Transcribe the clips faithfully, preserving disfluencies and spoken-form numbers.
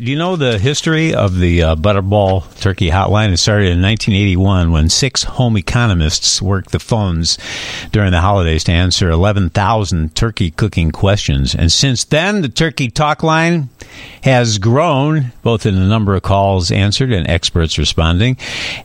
Do you know the history of the uh, Butterball Turkey Hotline? It started in nineteen eighty-one when six home economists worked the phones during the holidays to answer eleven thousand turkey cooking questions. And since then, the Turkey Talk Line has grown, both in the number of calls answered and experts responding.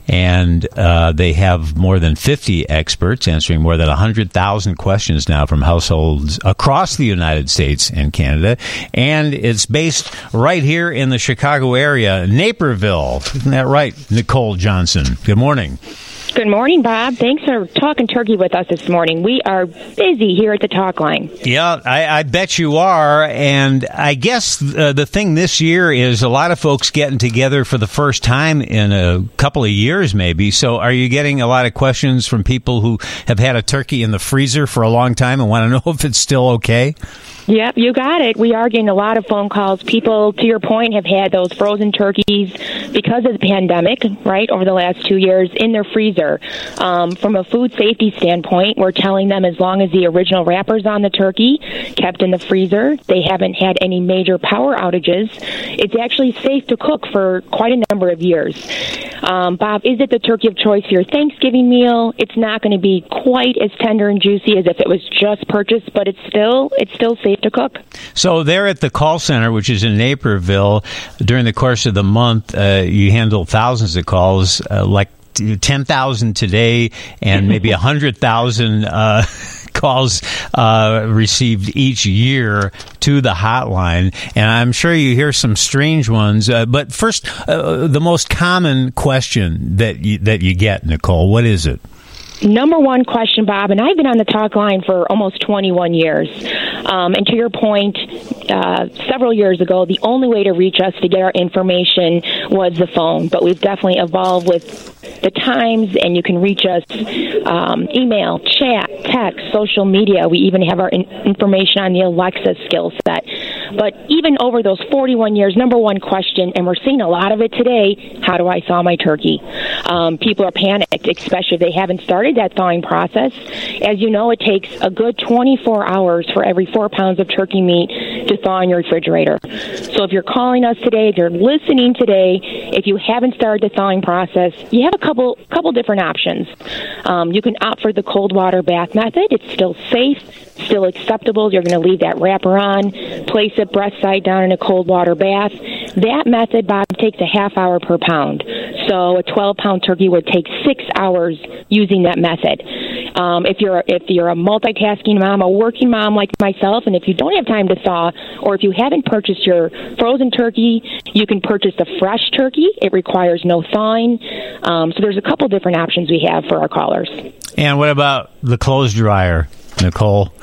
And uh, they have more than fifty experts answering more than one hundred thousand questions now from households across the United States and Canada. And it's based right here in the Chicago area, Naperville. Isn't that right, Nicole Johnson? Good morning. Good morning, Bob. Thanks for talking turkey with us this morning. We are busy here at the Talk Line. Yeah, I, I bet you are. And I guess uh, the thing this year is a lot of folks getting together for the first time in a couple of years, maybe. So are you getting a lot of questions from people who have had a turkey in the freezer for a long time and want to know if it's still okay? Yep, you got it. We are getting a lot of phone calls. People, to your point, have had those frozen turkeys because of the pandemic, right, over the last two years in their freezer. Um, from a food safety standpoint, we're telling them as long as the original wrapper's on the turkey, kept in the freezer, they haven't had any major power outages, it's actually safe to cook for quite a number of years. Um, Bob, is it the turkey of choice for your Thanksgiving meal? It's not going to be quite as tender and juicy as if it was just purchased, but it's still it's still safe to cook. So there at the call center, which is in Naperville, during the course of the month, uh, you handle thousands of calls, uh, like ten thousand today and maybe one hundred thousand uh, calls uh, received each year to the hotline. And I'm sure you hear some strange ones. Uh, but first, uh, the most common question that you, that you get, Nicole, what is it? Number one question, Bob, and I've been on the Talk Line for almost twenty-one years. Um, and to your point, uh, several years ago, the only way to reach us to get our information was the phone. But we've definitely evolved with the times, and you can reach us um, email, chat, text, social media. We even have our in- information on the Alexa skill set. But even over those forty-one years, number one question, and we're seeing a lot of it today, how do I thaw my turkey? Um, people are panicked, especially if they haven't started that thawing process. As you know, it takes a good twenty-four hours for every four pounds of turkey meat to thaw in your refrigerator. So if you're calling us today, if you're listening today, if you haven't started the thawing process, you have a couple couple different options. Um, you can opt for the cold water bath method. It's still safe, still acceptable. You're going to leave that wrapper on, place it breast side down in a cold water bath. That method, Bob, takes a half hour per pound. So a twelve-pound turkey would take six hours using that method. Um, if you're if you're a multitasking mom, a working mom like myself, and if you don't have time to thaw, or if you haven't purchased your frozen turkey, you can purchase a fresh turkey. It requires no thawing. Um, so there's a couple different options we have for our callers. And what about the clothes dryer, Nicole?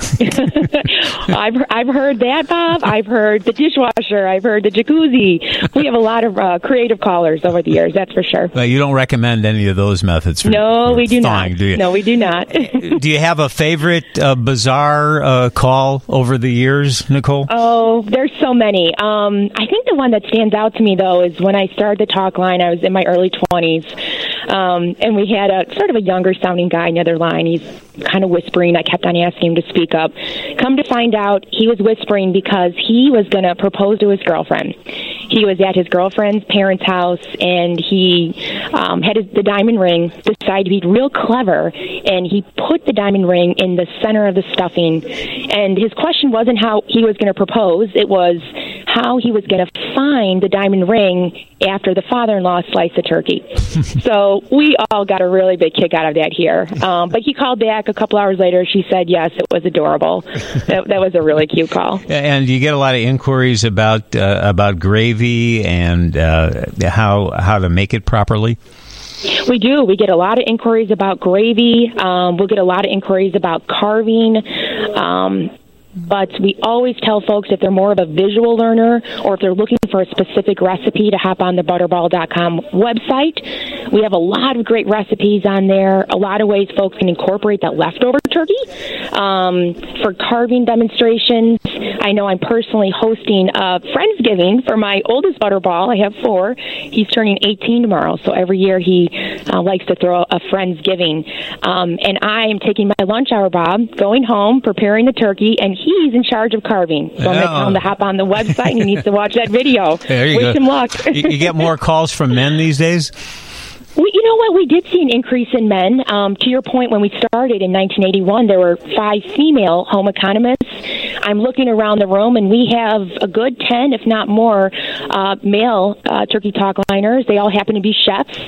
I've I've heard that, Bob. I've heard the dishwasher. I've heard the jacuzzi. We have a lot of uh, creative callers over the years, that's for sure. But you don't recommend any of those methods for No, for we do thawing, not. do you? No, we do not. Do you have a favorite uh, bizarre uh, call over the years, Nicole? Oh, there's so many. Um, I think the one that stands out to me, though, is when I started the Talk Line, I was in my early twenties, um, and we had a sort of a younger-sounding guy on the other line. He's kind of whispering. I kept on asking him to speak up. Come to find out, he was whispering because he was going to propose to his girlfriend. He was at his girlfriend's parents' house, and he um, had his, the diamond ring, decided to be real clever, and he put the diamond ring in the center of the stuffing. And his question wasn't how he was going to propose. It was how he was going to find the diamond ring after the father-in-law sliced the turkey. So we all got a really big kick out of that here. Um, but he called back a couple hours later. She said, yes, it was adorable. that, that was a really cute call. And you get a lot of inquiries about uh, about gravy and uh, how how to make it properly? We do. We get a lot of inquiries about gravy. Um, we'll get a lot of inquiries about carving. Um, But we always tell folks if they're more of a visual learner or if they're looking for a specific recipe to hop on the butterball dot com website. We have a lot of great recipes on there, a lot of ways folks can incorporate that leftover turkey. Um, for carving demonstrations, I know I'm personally hosting a Friendsgiving for my oldest butterball. I have four. He's turning eighteen tomorrow, so every year he uh, likes to throw a Friendsgiving. Um, and I am taking my lunch hour, Bob, going home, preparing the turkey, and he he's in charge of carving. So I'm going to tell him to hop on the website, and he needs to watch that video. There you Wish go. him luck. you, you get more calls from men these days? We, you know what? We did see an increase in men. Um, to your point, when we started in nineteen eighty-one, there were five female home economists. I'm looking around the room, and we have a good ten, if not more, uh, male uh, turkey talk liners. They all happen to be chefs.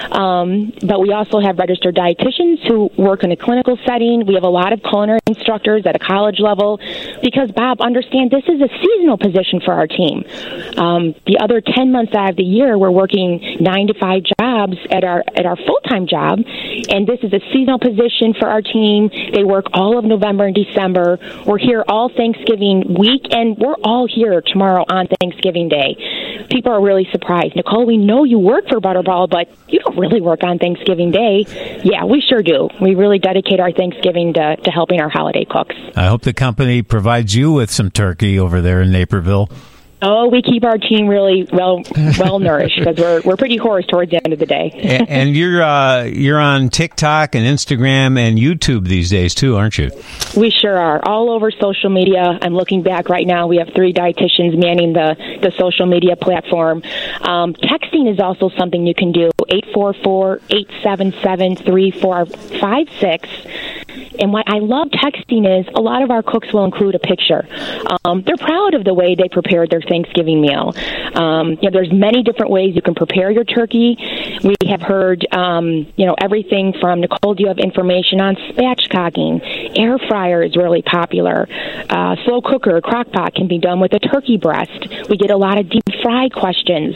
Um, but we also have registered dietitians who work in a clinical setting. We have a lot of culinary instructors at a college level. Because, Bob, understand this is a seasonal position for our team. Um, the other ten months out of the year, we're working nine to five jobs at our at our full-time job, and this is a seasonal position for our team. They work all of November and December. We're here all Thanksgiving week, and we're all here tomorrow on Thanksgiving Day. People are really surprised. Nicole, we know you work for Butterball, but you don't really work on Thanksgiving Day. Yeah, we sure do. We really dedicate our Thanksgiving to, to helping our holiday cooks. I hope the company provides you with some turkey over there in Naperville. Oh, we keep our team really well well nourished because we're we're pretty hoarse towards the end of the day. and, and you're uh, you're on TikTok and Instagram and YouTube these days too, aren't you? We sure are. All over social media. I'm looking back right now. We have three dietitians manning the, the social media platform. Um, texting is also something you can do. eight four four, eight seven seven, three four five six. And what I love texting is a lot of our cooks will include a picture. Um, they're proud of the way they prepared their Thanksgiving meal. Um, you know, there's many different ways you can prepare your turkey. We have heard, um, you know, everything from, Nicole, do you have information on spatchcocking? Air fryer is really popular. Uh, slow cooker, crock pot can be done with a turkey breast. We get a lot of deep fry questions.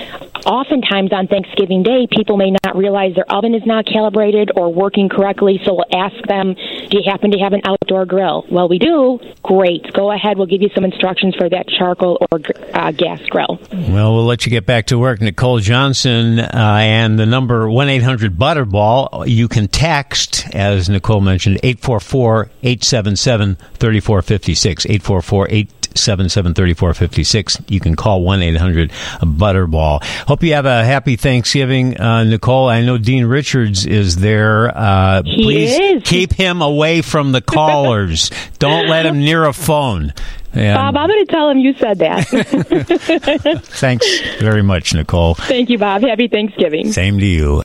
Oftentimes on Thanksgiving Day, people may not realize their oven is not calibrated or working correctly, so we'll ask them, do you happen to have an outdoor grill? Well, we do. Great. Go ahead. We'll give you some instructions for that charcoal or uh, gas grill. Well, we'll let you get back to work. Nicole Johnson, uh, and the number one eight hundred Butterball. You can text, as Nicole mentioned, eight four four, eight seven seven, three four five six, eight four four, eight seven seven, three four five six. You can call one eight hundred Butterball. Hope you have a happy Thanksgiving, uh, Nicole. I know Dean Richards is there. Uh, he please is. keep him away from the callers. Don't let him near a phone. And Bob, I'm going to tell him you said that. Thanks very much, Nicole. Thank you, Bob. Happy Thanksgiving. Same to you.